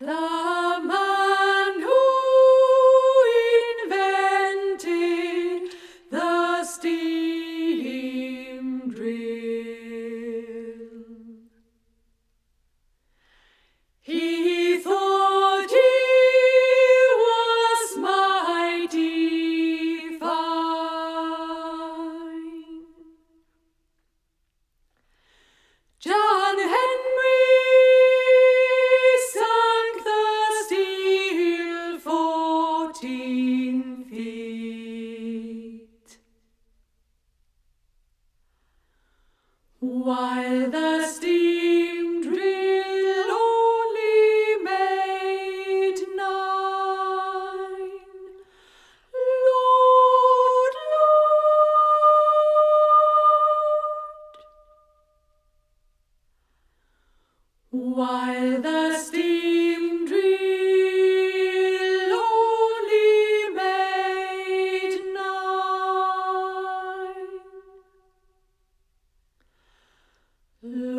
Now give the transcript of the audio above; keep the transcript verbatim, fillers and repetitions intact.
The man who invented the steam drill. He thought he was mighty fine. John Henry sunk the steel fourteen feet, while the steam drill only made nine. Lord, Lord, while the steam drill only made nine.